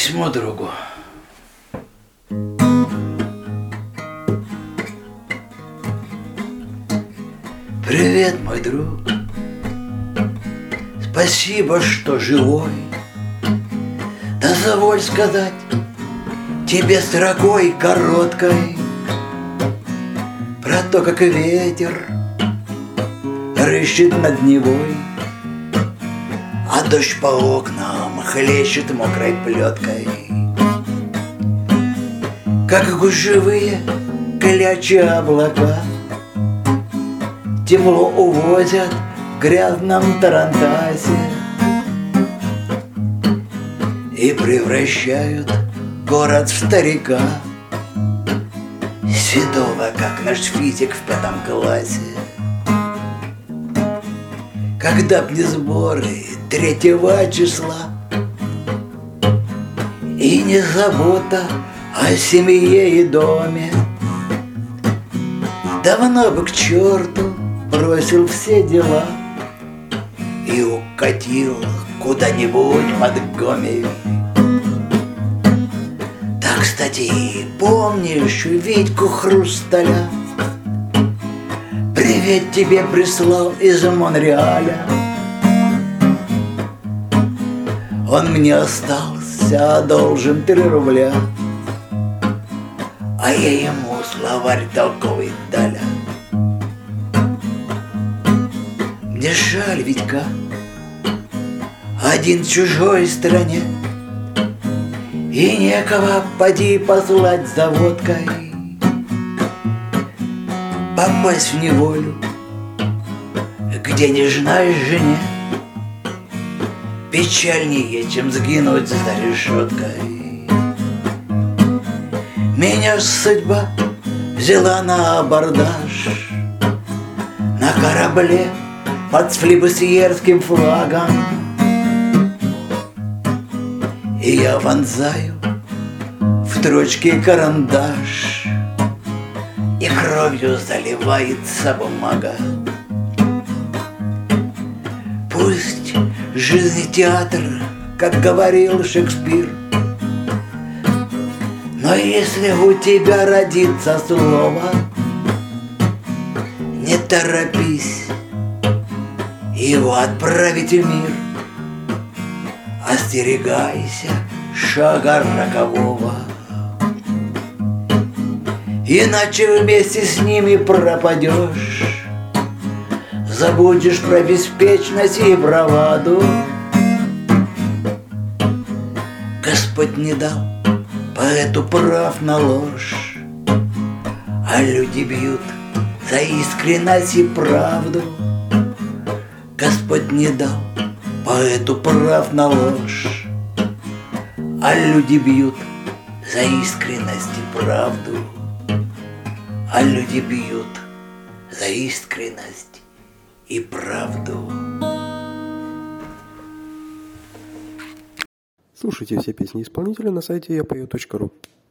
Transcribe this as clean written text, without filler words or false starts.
Письмо другу. Привет, мой друг. Спасибо, что живой. Дозволь сказать тебе строкой короткой про то, как ветер рыщет над Невой, а дождь по окнам хлещет мокрой плеткой, как гужевые клячи облака тепло увозят в грязном тарантасе и превращают город в старика, седого, как наш физик в 5 классе. Когда б не сборы 3 числа и не забота о семье и доме, давно бы к черту бросил все дела и укатил куда-нибудь под Гомель. Да, кстати, помнишь Витьку Хрусталя? Привет тебе прислал из Монреаля. Он мне остался должен 3 рубля, а я ему словарь толковый дали. Мне жаль Витька, один в чужой стране, и некого поди послать за водкой, попасть в неволю, где нежной жене печальнее, чем сгинуть за решеткой. Меня судьба взяла на абордаж на корабле под флибусьерским флагом, и я вонзаю в строчки карандаш, и кровью заливается бумага. Пусть жизнь театр, как говорил Шекспир, но если у тебя родится слово, не торопись его отправить в мир. Остерегайся шага рокового, иначе вместе с ними пропадешь. Забудешь про беспечность и браваду. Господь не дал поэту прав на ложь, а люди бьют за искренность и правду. Господь не дал поэту прав на ложь, а люди бьют за искренность и правду. А люди бьют за искренность и правду. Слушайте все песни исполнителя на сайте yapою.ru.